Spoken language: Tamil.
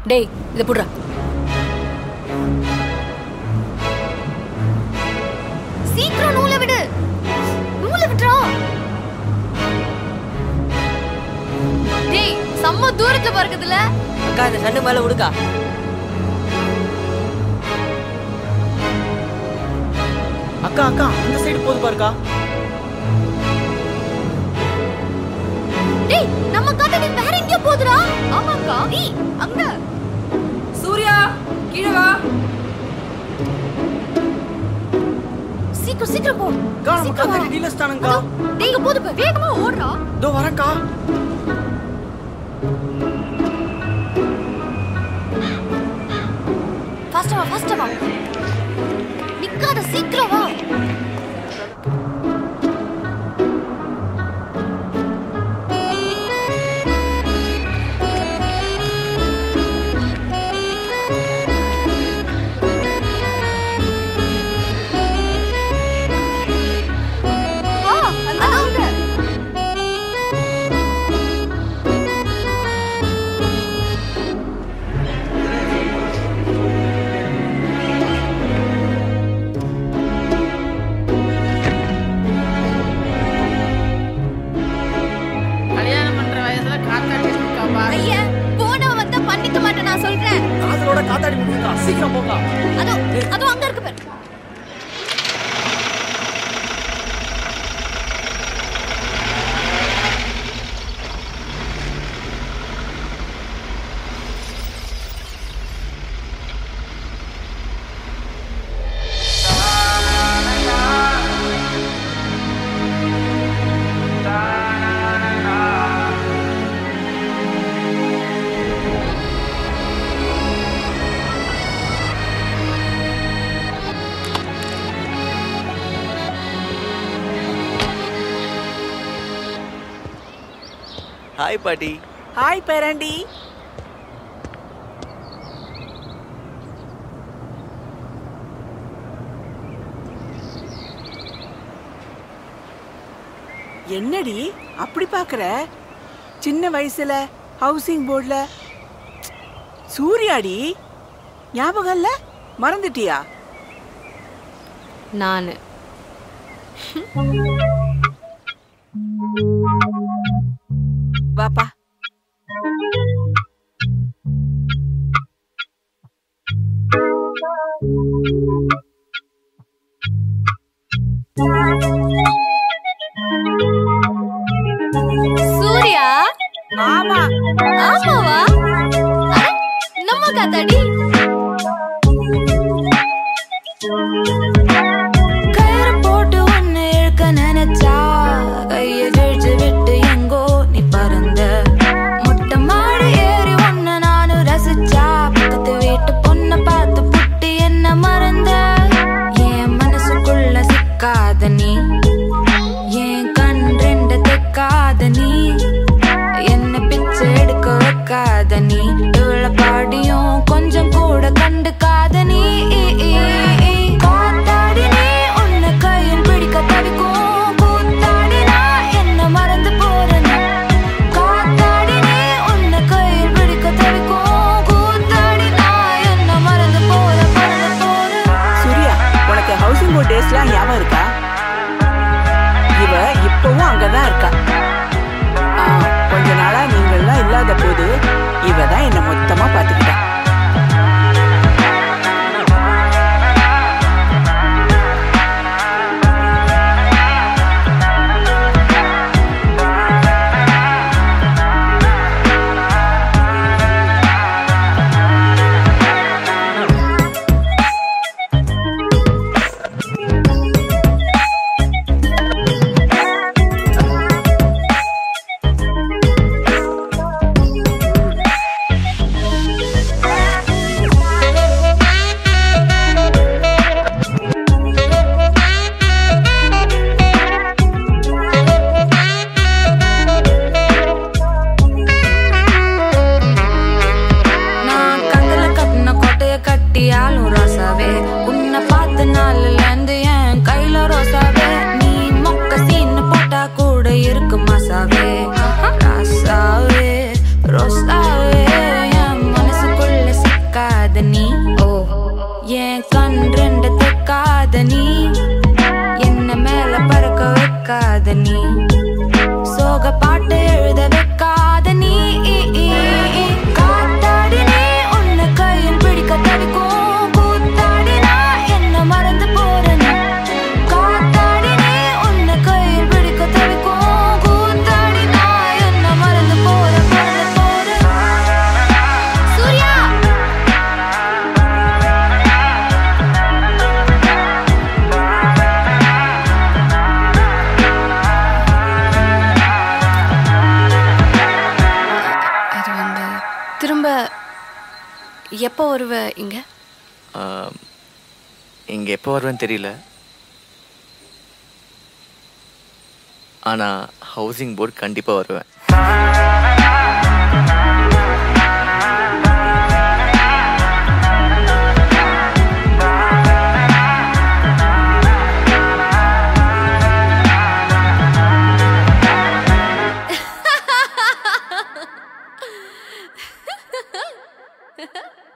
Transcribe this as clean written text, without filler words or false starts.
டேய் இத புடுறா. சீக்கிரம் நூலை விடு. நூலை விட்டுறா. டேய் செம்ம தூரத்துல பறக்குதுல. அக்கா இந்த சண்டு மேல விடுக்கா. அக்கா அக்கா இந்த சைடு போது பாருக்கா. டேய் நம்ம காத்தாடி வேற எங்க போதுடா? ஆமாக்கா. நீ அங்க. சூர்யா கீழ வா. சீக்கிரம் சீக்கிரம் போ. அக்கா நம்ம காத்தாடி நீலஸ்தானங்கா. டேய் இங்க போது போ. வேகமா ஓடுடா. தோ வரேன்க்கா. ஃபாஸ்டா வா. நிக்காத சீக்கிரம் வா. காத்தாடி முடியுதா? சீக்கிரம் போங்க. அதோ அங்க இருக்கு பாரு. ஹாய் பாட்டி. ஹாய் பேரண்டி. என்னடி அப்படி பாக்குற? சின்ன வயசுல ஹவுசிங் போர்ட்ல சூர்யாடி ஞாபகம் இல்ல? மறந்துட்டியா? நானு வாப்பா. சூர்யா. ஆமா. ஆமாவா? நம்ம காத்தாடி. கயிறு போட்டு ஒன்னு இழுக்க நினைச்சா கைய கிழிச்சு விட்டு எங்கோ நீ பறந்த. முட்டை மாடு ஏறி ஒன்னு நானும் ரசிச்சா பக்கத்து வீட்டு பொண்ணை பார்த்து புட்டி என்ன மறந்த. என் மனசுக்குள்ள சிக்காத நீ, என் கண் ரெண்ட தைக்காத நீ, என்ன பிச்சை எடுக்க வைக்காத நீ, இவ்வளவு பாடியும் கொஞ்சம் கூட கண்டுக்காத நீ. காத்தாடி நீ உன்னை கையில் பிடிக்க தவிக்கும் கூத்தாடினா என்ன மறந்து போறேன். காத்தாடி நீ உன்னை கையில் பிடிக்க தவிக்கும் கூத்தாடினா என்ன மறந்து போற. சூர்யா, உனக்கு ஹவுசிங் போர்ட் டேஸ்லாம் ஞாபகம் இருக்கா? இவ இப்பவும் அங்கதான் இருக்கா. கொஞ்ச நாளா நீங்கள்லாம் இல்லாத போது இவதான் என்ன மொத்தமா பாத்துக்கிட்டா. ரெண்டு தைக்காத நீ என்ன மேல பறக்க வைக்காத நீ சோக பாட்டு எழுத வைக்காத நீ காத்தாடி நீ உன்னை கையில் பிடிக்க தவிக்கும் கூத்தாடி நான் என்ன மறந்து போறேன் காத்தாடி நீ உன்னை கையில் பிடிக்க தவிக்கும் கூத்தாடி நான் என்ன மறந்து போறேன் சூர்யா அது வந்து திரும்ப எப்போ வருவ இங்க? இங்கே எப்போ வருவேன்னு தெரியல. ஆனால் ஹவுசிங் போர்டு கண்டிப்பாக வருவேன். Ha ha ha!